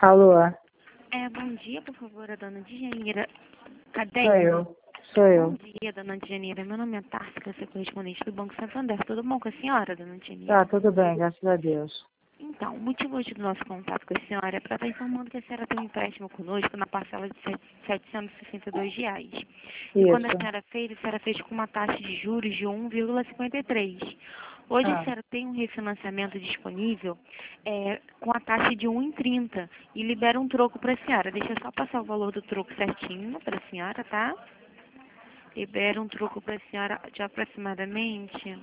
Alô? Bom dia, por favor, a dona Djanira. Sou eu. Bom dia, dona Djanira. Meu nome é Tárcia, eu sou correspondente do Banco Santander. Tudo bom com a senhora, dona Djanira? Tá, tudo bem, graças a Deus. Então, o motivo hoje do nosso contato com a senhora é para estar informando que a senhora tem um empréstimo conosco na parcela de R$ 762. E quando a Isso. senhora fez com uma taxa de juros de 1,53. Hoje a Ah, senhora tem um refinanciamento disponível com a taxa de 1,30 e libera um troco para a senhora. Deixa eu só passar o valor do troco certinho para a senhora, tá? Libera um troco para a senhora de aproximadamente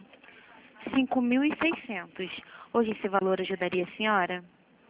5.600. Hoje esse valor ajudaria a senhora?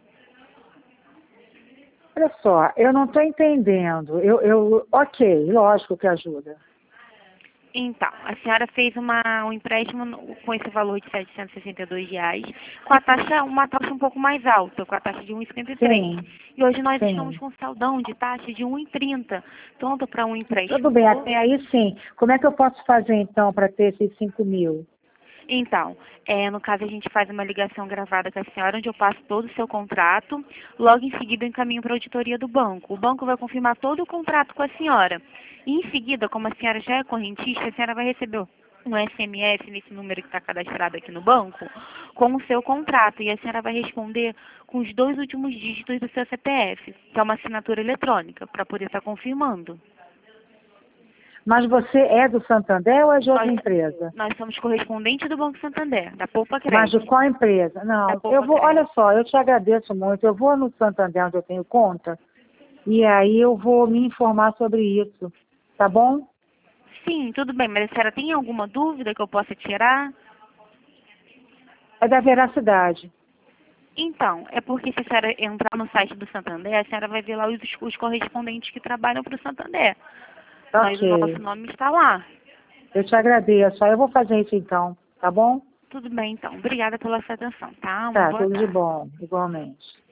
olha só, eu não estou entendendo. Ok, lógico que ajuda. Então, a senhora fez um empréstimo com esse valor de R$ 762, com uma taxa um pouco mais alta, com a taxa de 1,53. Sim, E hoje nós estamos sim. com saldão de taxa de 1,30, tanto para um empréstimo. Tudo bem, até aí sim. Como é que eu posso fazer então para ter esses 5.000? Então, no caso a gente faz uma ligação gravada com a senhora, onde eu passo todo o seu contrato, logo em seguida eu encaminho para a auditoria do banco. O banco vai confirmar todo o contrato com a senhora. E em seguida, como a senhora já é correntista, a senhora vai receber um SMS nesse número que está cadastrado aqui no banco, com o seu contrato. E a senhora vai responder com os 2 últimos dígitos do seu CPF, que é uma assinatura eletrônica, para poder estar confirmando. Mas você é do Santander ou é de outra Nós, empresa? nós somos correspondentes do Banco Santander, da Poupa Mas de Crédito. qual empresa? Da Não, Poupa olha Crédito. só, eu te agradeço muito. Eu vou no Santander onde eu tenho conta e aí eu vou me informar sobre isso, tá bom? Sim, tudo bem, mas a senhora tem alguma dúvida que eu possa tirar? É da veracidade. Então, é porque se a senhora entrar no site do Santander, a senhora vai ver lá os correspondentes que trabalham para o Santander. Mas o Ok. nosso nome está lá. Eu te agradeço. Aí eu vou fazer isso então, tá bom? Tudo bem, então. Obrigada pela sua atenção, tá? Uma Tá, boa tudo de tarde. bom, igualmente.